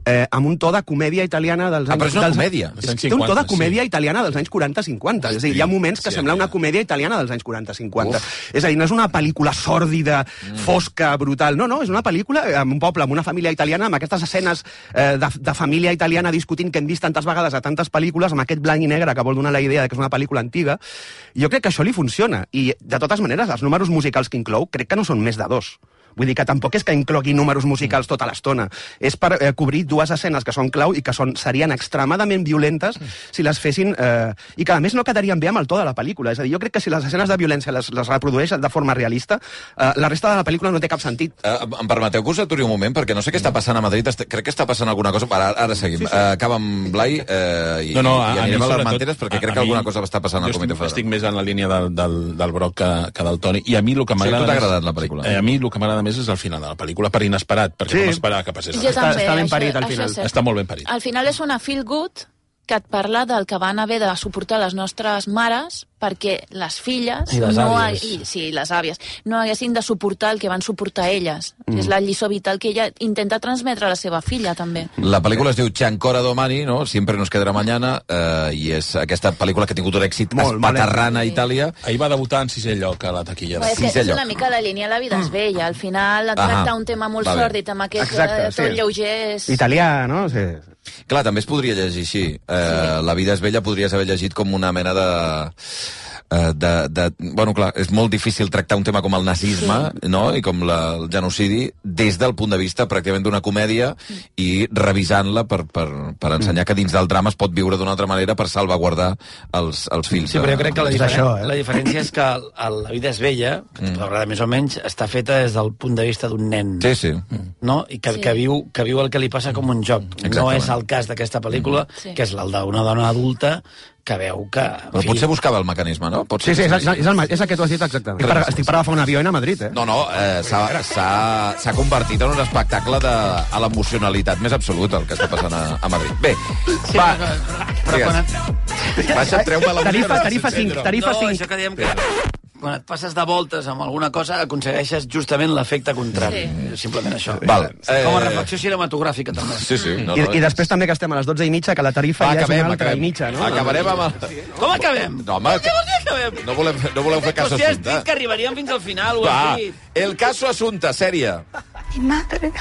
eh, amb un to de comèdia italiana dels anys... Ah, però és una dels, comèdia. És, té un to de comèdia sí. italiana dels anys quaranta cinquanta. És a dir, hi ha moments que sí, sembla una comèdia italiana dels anys quaranta cinquanta. És a dir, no és una pel·lícula sòrdida, mm. fosca, brutal. No, no, és una pel·lícula amb un poble, amb una família italiana, amb aquestes escenes eh, de, de família italiana discutint que hem vist tantes vegades a tantes pel·lícules, amb aquest blanc i negre que vol donar la idea de que és una pel·lícula antiga. Jo crec que això li funciona. I, de totes maneres, els números musicals que inclou crec que no són més de dos. Vull dir que tampoc és que inclogui números musicals tota l'estona. És per eh, cobrir dues escenes que són clau i que són, serien extremadament violentes si les fessin... Eh, I que, a més, no quedarien bé amb el to de la pel·lícula. És a dir, jo crec que si les escenes de violència les, les reprodueix de forma realista, eh, la resta de la pel·lícula no té cap sentit. Eh, em permeteu que us aturi un moment, perquè no sé què està passant a Madrid. Crec que està passant alguna cosa... Ara, ara seguim. Sí, sí. Uh, acaba amb Blai eh, i, no, no, a, i anirem a, a les manteres, perquè crec que alguna cosa està passant al Comitè Federal. Jo estic més en la línia del, del, del Broc que, que del Toni. I a mi el que m'agrada... Sí, tu t'ha agradat la pel·lícula? Eh, a mi el que m'agrada més és el final de la pel·lícula, per inesperat, perquè sí. no m'esperava que passés. Jo també, està ben això, parit al final. Està molt ben parit. Al final és una feel good que et parla del que van haver de suportar les nostres mares perquè les filles I les no àvies. I, sí, les àvies no haguessin de suportar el que van suportar elles. Mm. És la lliçó vital que ella intenta transmetre a la seva filla, també. La pel·lícula es diu C'è ancora domani, no? Siempre nos quedará mañana, eh, i és aquesta pel·lícula que ha tingut un èxit espaterrant a Itàlia. Ahir va debutar en sisè lloc a la taquilla. Però és, que és una mica la línia La vida és bella. Al final tracta un tema molt sòrdid amb aquest Exacte, tot sí. lleuger. És... Italià, no? Sí. Clar, també es podria llegir així. Eh, sí. La vida és bella podries haver llegit com una mena de... De, de, bueno, clar, és molt difícil tractar un tema com el nazisme, sí. no? I com la, el genocidi des del punt de vista pràcticament d'una comèdia i revisant-la per, per, per ensenyar que dins del drama es pot viure d'una altra manera per salvaguardar els, els fills. Sí, però jo crec que la, diferen això, eh? la diferència és que el, el, La vida és bella, que mm. t'agrada més o menys, està feta des del punt de vista d'un nen. Sí, sí. No? I que, sí. que, viu, que viu el que li passa com un joc. Exactament. No és el cas d'aquesta pel·lícula, mm. sí. que és el d'una dona adulta que veu que... Però potser buscava el mecanisme, no? Pot sí, sí, és, és, és, el, és el que tu has dit exactament. Estic per, estic per agafar un avió a Madrid, eh? No, no, eh, s'ha convertit en un espectacle de, a l'emocionalitat més absoluta, el que està passant a, a Madrid. Bé, sí, va... Però, però quan... Baixa, treu-me la... Tarifa, tarifa cinc, tarifa cinc. No, això que diem que... Quan et passes de voltes amb alguna cosa, aconsegueixes justament l'efecte contrari. Sí. Simplement això. Val. Eh... Com a reflexió cinematogràfica, també. Sí, sí. No, I, no, I després també que estem a les dotze i mitja, que la tarifa Va, ja acabem, és una altra acabem. i mitja, no? Acabarem amb... El... Com acabem? No, home, què vols dir acabem? No volem, no volem fer cas Hòstia, has assumpte. dit que arribaríem fins al final, ho Va, has dit. el caso asunta, sèrie. Mi madre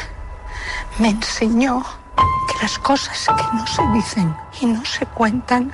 me enseñó que las cosas que no se dicen y no se cuentan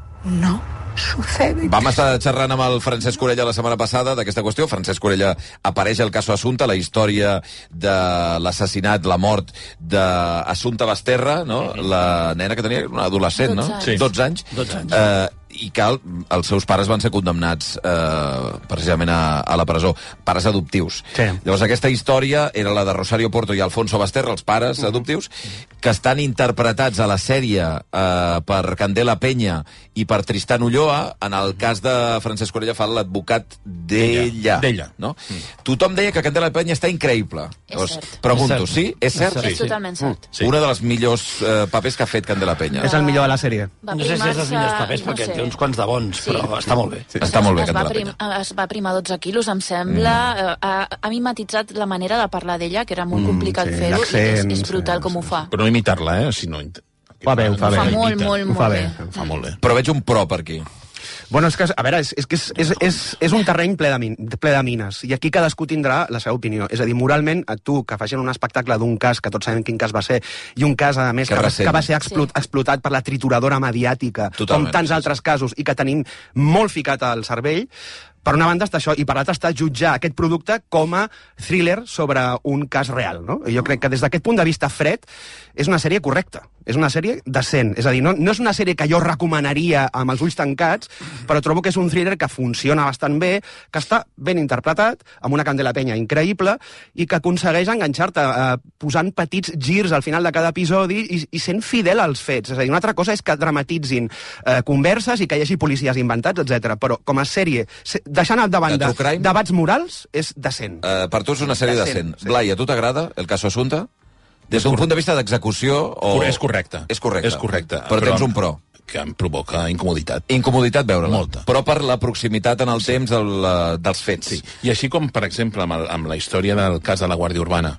no sucede. Vam estar xerrant amb el Francesc Orella la setmana passada d'aquesta qüestió. Francesc Orella apareix al caso Assumpta, la història de l'assassinat, la mort d'Assumpta Basterra, no? La nena que tenia una adolescent, no? Sí. dotze anys. dotze anys. Eh, i que el, els seus pares van ser condemnats eh, precisament a, a la presó, pares adoptius. Sí. Llavors aquesta història era la de Rosario Porto i Alfonso Basterra, els pares mm. adoptius, que estan interpretats a la sèrie eh, per Candela Peña i per Tristan Ulloa. En el cas de Francesc Orella fa l'advocat d'ella. D'ella. No? Mm. Tothom deia que Candela Peña està increïble. És Llavors, cert. pregunto, És cert. sí? És cert? És totalment cert. Sí. Una de les millors eh, papers que ha fet Candela Peña. És el millor de la sèrie. Va No sé si és dels millors papers, no perquè sé. té uns quants de bons, Sí. però està molt bé. Sí. Està molt bé, es va, Candela prim, Peña. es va primar dotze quilos, em sembla. Mm. Ha, ha mimetitzat la manera de parlar d'ella, que era molt complicat sí, fer-ho, i és, l'accent, és brutal sí, com ho fa. Però no imitar-la, eh? Si no... Ho fa bé, ho fa Ho bé. fa molt, imita. molt, Ho fa molt bé. bé. Ho fa molt bé. Però veig un pro per aquí. Bueno, és que, a veure, és, és que és, és, és, és un terreny ple de, min, ple de mines, i aquí cadascú tindrà la seva opinió. És a dir, moralment, a tu, que facin un espectacle d'un cas, que tots sabem quin cas va ser, i un cas, a més, Que que, recent. que va ser explot, sí. explotat per la trituradora mediàtica, Totalment, com tants sí, altres casos, i que tenim molt ficat al cervell, per una banda està això, i per l'altra està jutjar aquest producte com a thriller sobre un cas real, no? I jo crec que des d'aquest punt de vista fred és una sèrie correcta, és una sèrie decent. És a dir, no, no és una sèrie que jo recomanaria amb els ulls tancats, però trobo que és un thriller que funciona bastant bé, que està ben interpretat, amb una Candela Peña increïble, i que aconsegueix enganxar-te eh, posant petits girs al final de cada episodi i, i sent fidel als fets. És a dir, una altra cosa és que dramatitzin eh, converses i que hi hagi policies inventats, etcètera. Però com a sèrie, deixant al davant De de, true crime? debats morals, és decent. Uh, per tu és una sèrie decent. Decent, sí. Blai, a tu t'agrada el caso Assumpta? Des d'un punt de vista d'execució o... És correcte. És correcte. És correcte. Però, però tens un pro. Que em provoca incomoditat. Incomoditat veure-la. Molta. Però per la proximitat en el sí. temps del, uh, dels fets. Sí. I així com, per exemple, amb, el, amb la història del cas de la Guàrdia Urbana,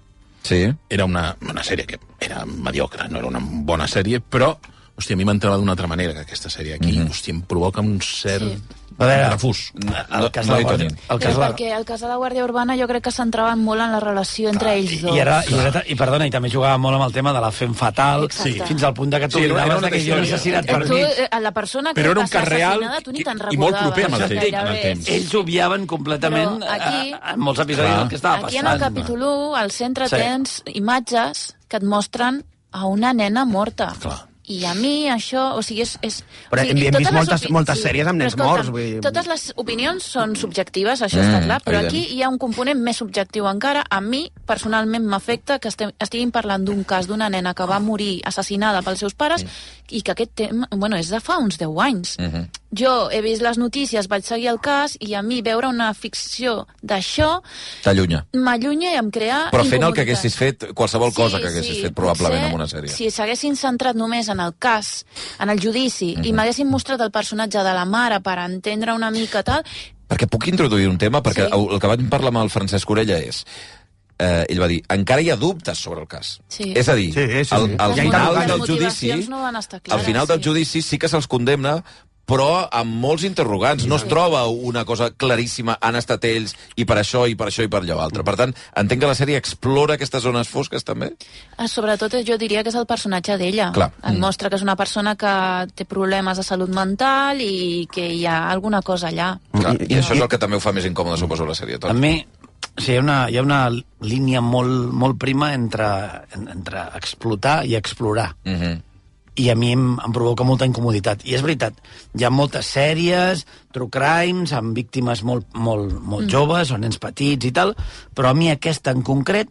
Sí. Era una, una sèrie que era mediocre, no era una bona sèrie, però, hòstia, a mi m'entrava d'una altra manera que aquesta sèrie aquí. Mm-hmm. Hòstia, em provoca un cert... Sí. A veure, refús. El cas de la Guàrdia, el cas la... perquè el cas de la Guàrdia Urbana jo crec que centrava molt en la relació entre Clar, ells dos. I, era, i, era, i, perdona, i també jugava molt amb el tema de la fem fatal, sí. fins al punt de que tu sí, oblidaves que jo he assassinat per tu, mig. La persona que Però era va un ser real assassinada, tu ni te'n recordaves. I molt proper amb el, temps, amb el temps. Ells obviaven completament aquí, en molts episodis el que estava aquí passant. Aquí en el capítol u, al centre, sí. tens imatges que et mostren a una nena morta. Clar. I a mi això, o sigui, és... és però o sigui, hem vist moltes, opi... moltes sí, sèries amb nens morts. Vull dir... Totes les opinions són subjectives, això mm, està clar, però evident. Aquí hi ha un component més subjectiu encara. A mi, personalment, m'afecta que estem, estiguin parlant d'un cas d'una nena que va morir assassinada pels seus pares mm. i que aquest tema, bueno, és de fa uns deu anys. Mm -hmm. Jo he vist les notícies, vaig seguir el cas, i a mi veure una ficció d'això... T'allunya. M'allunya i em crea... Però fent el que haguessis fet, qualsevol sí, cosa que haguessis sí, fet probablement en una sèrie. Si s'haguessin centrat només en el cas, en el judici, mm-hmm. i m'haguessin mostrat el personatge de la mare per entendre una mica tal... Perquè puc introduir un tema? Perquè sí. el que vaig parlar amb el Francesc Orella és... Eh, ell va dir, encara hi ha dubtes sobre el cas. Sí. És a dir, sí, sí, sí. al, al final del judici... No clares, al final del judici sí que se'ls condemna, però amb molts interrogants. No es troba una cosa claríssima, han estat ells, i per això, i per això, i per allò altre. Per tant, entenc que la sèrie explora aquestes zones fosques, també? Sobretot, jo diria que és el personatge d'ella. Et mostra que és una persona que té problemes de salut mental i que hi ha alguna cosa allà. Clar, I això és el que també ho fa més incòmode, suposo, la sèrie. A mi, sí, hi ha una, hi ha una línia molt, molt prima entre, entre explotar i explorar. Mm-hmm. I a mi em, em provoca molta incomoditat. I és veritat, hi ha moltes sèries, true crimes, amb víctimes molt, molt, molt mm. joves o nens petits i tal, però a mi aquesta en concret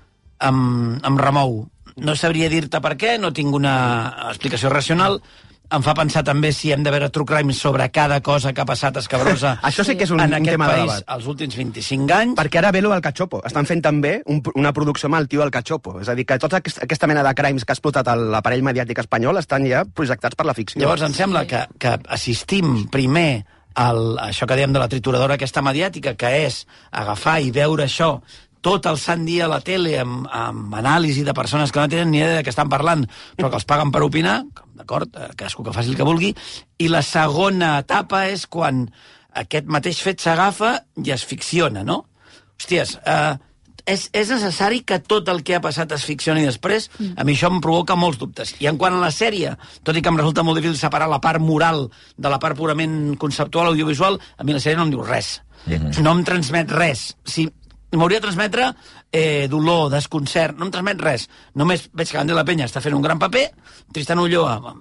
em, em remou. No sabria dir-te per què, no tinc una explicació racional. Em fa pensar també si hem de veure true crimes sobre cada cosa que ha passat escabrosa Això sí que és un, en un aquest tema país de debat. els últims vint-i-cinc anys. Perquè ara ve lo del cachopo. Estan fent també un, una producció amb el tio del cachopo. És a dir, que tota aquesta mena de crimes que ha explotat l'aparell mediàtic espanyol estan ja projectats per la ficció. Llavors em sembla que, que assistim primer al, a això que dèiem de la trituradora aquesta mediàtica, que és agafar i veure això tot el sant dia a la tele amb, amb anàlisi de persones que no tenen ni idea de què estan parlant, però que els paguen per opinar, d'acord, cadascú que faci el que vulgui, i la segona etapa és quan aquest mateix fet s'agafa i es ficciona, no? Hòsties, eh, és, és necessari que tot el que ha passat es ficcioni després? A mi això em provoca molts dubtes. I en quant a la sèrie, tot i que em resulta molt difícil separar la part moral de la part purament conceptual audiovisual, a mi la sèrie no em diu res. Mm-hmm. No em transmet res. Si m'hauria de transmetre eh, dolor, desconcert, no em transmet res. Només veig que Candela Peña està fent un gran paper, Tristan Ulloa no,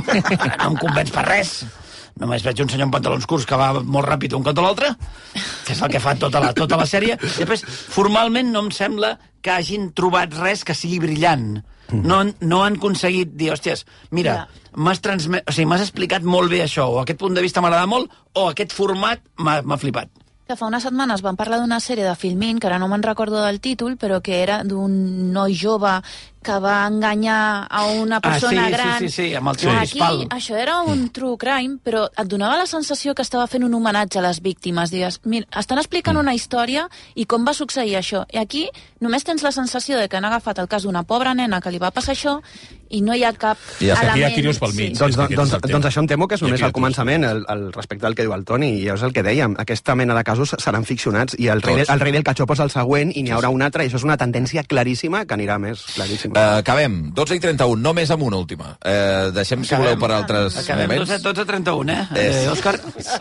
no em convenç per res. Només veig un senyor amb pantalons curts que va molt ràpid un cop a l'altre, que és el que fa tota la, tota la sèrie. I després, formalment, no em sembla que hagin trobat res que sigui brillant. No, no han aconseguit dir, hòsties, mira, m'has transmet... o sigui, m'has explicat molt bé això, o aquest punt de vista m'agrada molt, o aquest format m'ha flipat. Que fa unes setmanes van parlar d'una sèrie de Filmin, que ara no me'n recordo del títol, però que era d'un noi jove que va enganyar a una persona ah, sí, gran. Sí, sí, sí, amb el tio Aquí, això era un true crime, però et donava la sensació que estava fent un homenatge a les víctimes. Digues, mira, estan explicant una història i com va succeir això. I aquí només tens la sensació de que han agafat el cas d'una pobra nena que li va passar això i no hi ha cap ja, element. Aquí hi ha tiros pel mig. Sí. Doncs, doncs, doncs això em temo que és només al començament, el, el respecte al que diu el Toni, i és el que dèiem, aquesta mena de casos seran ficcionats, i el rei, el rei del cachopo és el següent, i n'hi haurà un altre, i això és una tendència claríssima que anirà més claríssima. Uh, acabem. dotze i trenta u, només amb una última. Eh, deixem, si voleu, per altres acabem moments. dotze i trenta u, eh? eh Òscar?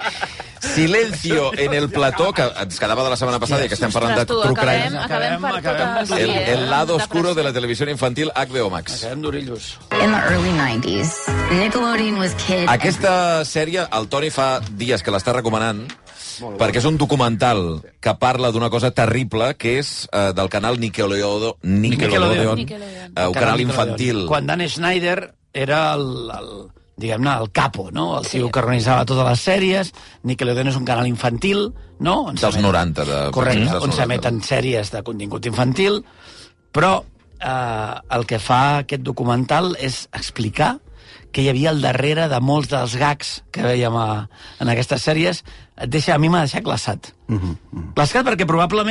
Silencio en el plató, que ens quedava de la setmana passada, i que estem parlant de true crime. Acabem, acabem per tot el, el lado oscuro de la televisió infantil H B O Max. Acabem d'orillos. In the early nineties, Nickelodeon was kid... Aquesta sèrie, el Toni fa dies que l'està recomanant, perquè és un documental que parla d'una cosa terrible, que és uh, del canal Nickelodeon, Nickelodeon, Nickelodeon. Uh, un canal infantil. Quan Dan Schneider era el, el, diguem-ne, el capo, no? El tio sí. que organitzava totes les sèries. Nickelodeon és un canal infantil, no? On dels noranta. De... Correcte, on s'emeten sèries de contingut infantil, però eh, el que fa aquest documental és explicar que hi havia al darrere de molts dels gags que veiem a, en aquestes sèries. Et deixa, a mi m'ha deixat glaçat. Uh -huh, uh -huh. Glaçat perquè probablement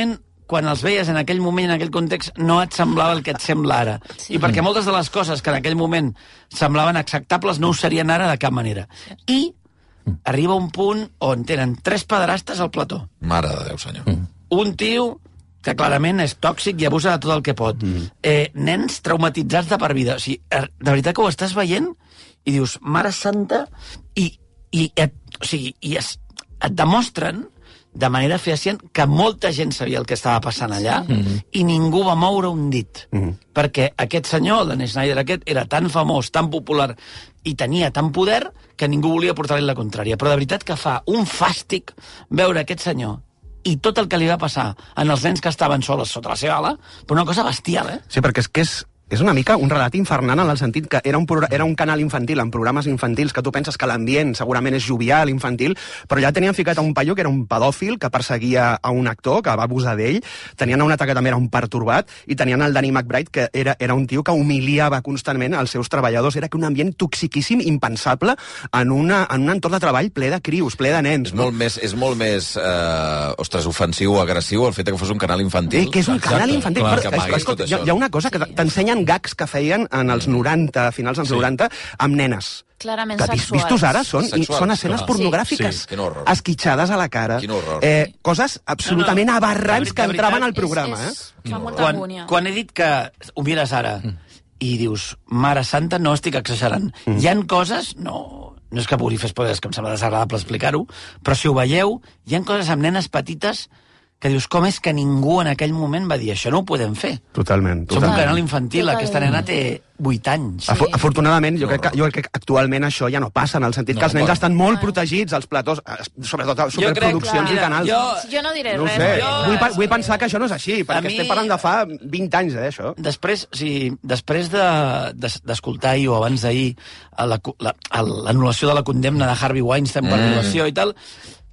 quan els veies en aquell moment, en aquell context, no et semblava el que et sembla ara. Sí. I perquè moltes de les coses que en aquell moment semblaven acceptables no ho serien ara de cap manera. I arriba un punt on tenen tres pederastes al plató. Mare de Déu, senyor. Mm. Un tio que clarament és tòxic i abusa de tot el que pot. Mm. Eh, nens traumatitzats de per vida. O sigui, de veritat que ho estàs veient i dius, mare santa, i, i, et, o sigui, i es, et demostren de manera fehacient que molta gent sabia el que estava passant allà mm-hmm. i ningú va moure un dit. Mm-hmm. Perquè aquest senyor, el Dan Schneider aquest, era tan famós, tan popular i tenia tant poder que ningú volia portar-li la contrària. Però de veritat que fa un fàstic veure aquest senyor i tot el que li va passar en els nens que estaven sols sota la seva ala, però una cosa bestial, eh? Sí, perquè és que és... És una mica un relat infernal en el sentit que era un, era un canal infantil amb programes infantils que tu penses que l'ambient segurament és jovial, infantil, però ja tenien ficat a un paio que era un pedòfil que perseguia a un actor, que va abusar d'ell, tenien un altre que també era un pertorbat, i tenien el Danny McBride, que era, era un tio que humiliava constantment els seus treballadors. Era que un ambient toxiquíssim, impensable, en, una, en un entorn de treball ple de crios, ple de nens. És molt més, és molt més eh, ostres, ofensiu o agressiu el fet que fos un canal infantil. Eh, que és un canal Exacte. infantil. Clar, però, que escolta, hi, hi ha una cosa que t'ensenyen gags que feien en els noranta, finals dels sí. noranta, amb nenes. Clarament que, sexuals. Vistos ara, són, Sexuals, són escenes clar. pornogràfiques. Sí, sí. Esquitxades a la cara. Quin horror. Eh, coses absolutament no, no. aberrants que entraven al programa. És, és, eh? Fa molta quan, angúnia. Quan he dit que ho mires ara mm. i dius, mare santa, no estic exagerant. Mm. Hi han coses, no, no és que pugui fer spoilers, que em sembla desagradable explicar-ho, però si ho veieu, hi han coses amb nenes petites que dius, com és que ningú en aquell moment va dir això no ho podem fer? Totalment. Som totalment. un canal infantil, totalment. Aquesta nena té vuit anys. Sí. Afortunadament, jo crec, que, jo crec que actualment això ja no passa, en el sentit no, que els nens bueno. estan molt protegits, els platós, sobretot a superproduccions crec, i canals. Jo, jo no diré no res. Sé. Jo... Vull, vull pensar que això no és així, perquè mi... estem parlant de fa vint anys, eh, això. Després, o sigui, després d'escoltar de, ahir o abans d'ahir l'anul·lació de la condemna de Harvey Weinstein per mm. violació i tal,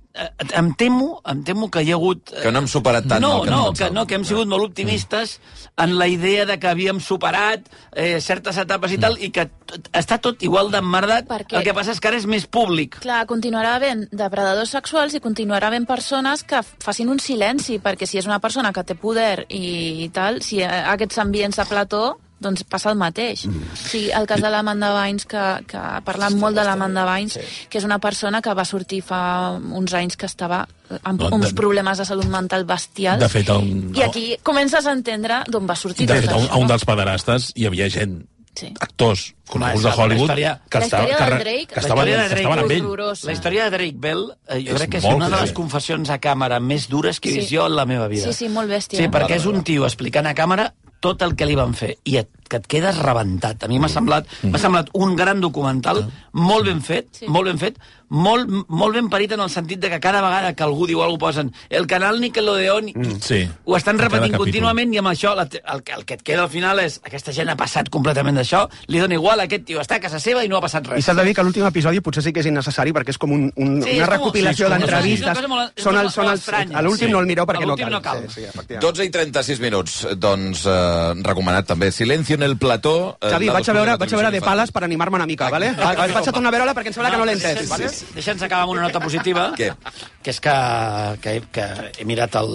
em temo, em temo que hi ha hagut... Que no hem superat tant no, el que no, no, que, no, que hem sigut molt optimistes en la idea de que havíem superat eh, certes etapes i tal, i que està tot igual d'emmerdat. Perquè el que passa és que ara és més públic. Clar, continuarà havent depredadors sexuals i continuarà havent persones que facin un silenci, perquè si és una persona que té poder i tal, si aquests ambients de plató, doncs passa el mateix. Mm. Sí, el cas de l'Amanda Bynes, que, que parlant molt de l'Amanda Bynes, sí. que és una persona que va sortir fa uns anys que estava amb no, uns de... problemes de salut mental bestials. De fet, un... I aquí comences a entendre d'on va sortir. De fet, a un, a un dels pederastes hi havia gent, sí. actors coneguts de Hollywood, història... que, estava, que, Drake, que, estaven, de que estaven amb ell. La història de Drake Bell, eh, jo és crec que és una de les confessions a càmera més dures que he vist sí. jo en la meva vida. Sí, sí, molt bèstia. Sí, perquè és un tio explicant a càmera tot el que li van fer, i et, que et quedes rebentat. A mi m'ha semblat, m'ha semblat un gran documental, molt ben fet, sí. molt ben fet, molt, molt ben parit en el sentit de que cada vegada que algú diu alguna cosa posen el canal Nickelodeon, mm. sí. ho estan repetint contínuament, i amb això el, el, el que et queda al final és aquesta gent ha passat completament d'això, li dona igual, aquest tio està a casa seva i no ha passat res. I s'ha de dir que l'últim episodi potser sí que és innecessari perquè és com un, un, sí, una recopilació sí, d'entrevistes. Són els, són els, a l'últim sí. no el mireu perquè no cal. No cal. Sí, sí, dotze i trenta-sis minuts, doncs eh, recomanat també Silencio en el plató. Eh, Xavi, vaig a veure, vaig a veure De Palas per animar-me una mica, vale? Vaig a tornar a veure-la perquè em sembla que no l'he entès, vale? Deixa'ns acabar amb una nota positiva. Què? Que és que, que, que he mirat el,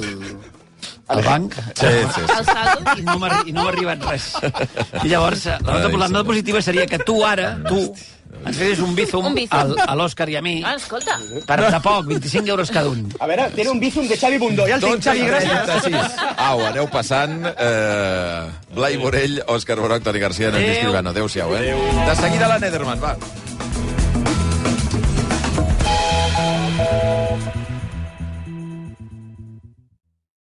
el banc sí, sí, sí. i no m'ha no arribat res. I llavors, la nota, la nota positiva seria que tu ara, tu, ens fes un bizum, un bizum. Al, a l'Òscar i a mi. Ah, escolta. Per de poc, vint-i-cinc euros cada un. A veure, tiene un bizum de Xavi Bundó. Ja el tinc, Xavi, gràcies. Au, aneu passant. Eh, Blai Morell, Òscar Borroc, Toni Garcia, Nandis Escribano. Adéu-siau, eh? De seguida la Nederman, va.